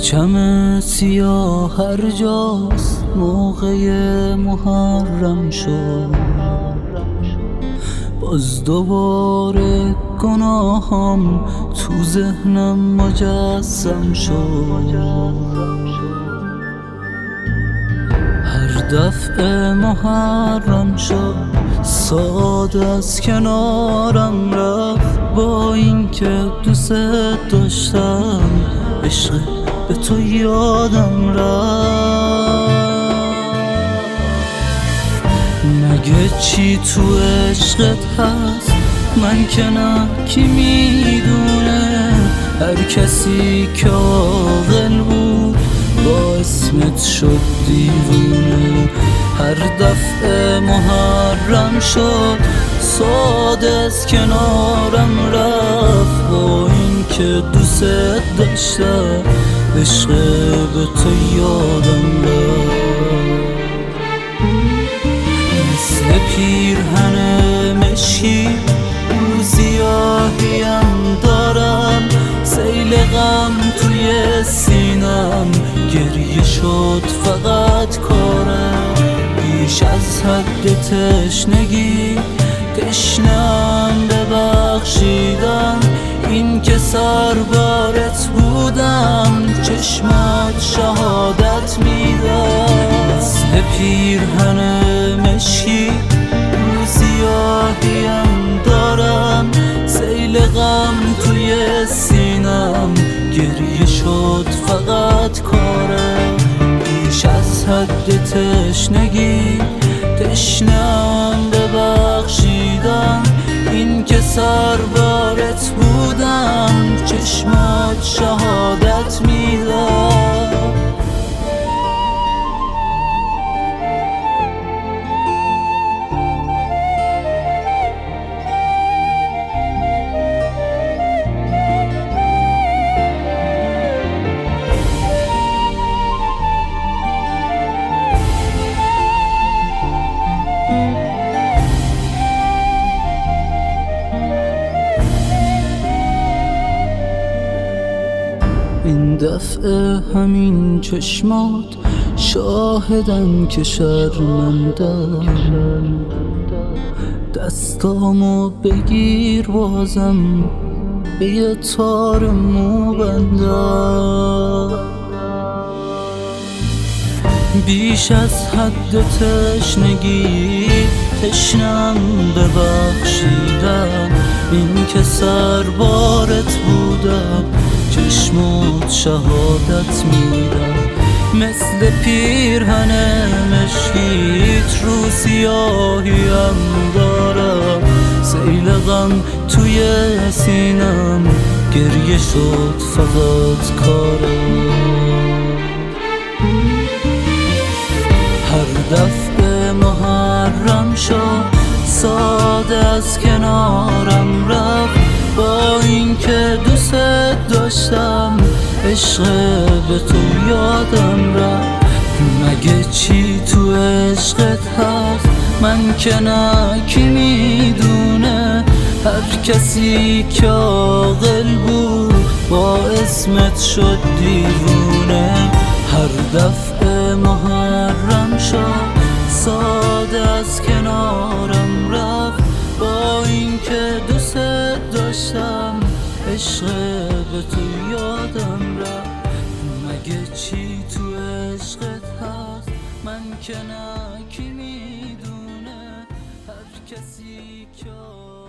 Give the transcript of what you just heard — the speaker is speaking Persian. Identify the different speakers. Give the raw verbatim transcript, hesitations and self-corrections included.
Speaker 1: پرچم سیاه هر جاست موقع محرم شد، باز دوباره گناهم تو ذهنم مجسم شد. هر دفعه محرم شد ساده از کنارم رفت، با اینکه دوست داشتم عشق به تو یادم رفت. مگه چی تو عشقت هست من که نه، کی میدونه؟ هر کسی که عاقل بود با اسمت شد دیوونه. هر دفعه محرم شد ساده از کنارم رفت، با اینکه دوست داشتم عشق به تو یادم رفت. مثل پیرهن مشکی رو سیاهیم دارم، سیل غم توی سینم گریه شد فقط کارم. بیش از حد تشنگی تشنم ببخشیدن، این که سربارت بودم چشمات شهادت میدن. مثل پیرهن مشکی رو سیاهیم دارم، سیل غم توی سینم گریه شد فقط کارم. بیش از حد تشنگی تشنم ببخشیدن، این که سربارت بودم چشمات شهادت میدن. این دفعه همین چشمات شاهدن که شرمندم، دستامو بگیر بازم به یه تار مو بندم. بیش از حد تشنگی تشنم ببخشیدن، این که سربارت بودم چشمات شهادت میدم. مثل پیرهن مشکیت رو سیاهیم دارم، سیل غم توی سینم گریه شد فقط کارم. هر دفعه محرم شد ساده از کنارم رفت، با اینکه دوست داشتم عشق به تو یادم رفت. مگه چی تو عشقت هست من که نه، کی میدونه؟ هر کسی که عاقل بود با اسمت شد دیوونه. هر دفعه محرم شد ساده از کنارم رفت، با اینکه دوست داشتم عشق به تو یادم رفت. مگه چی تو عشقت هست من که نه، کی میدونه؟ هر کسی که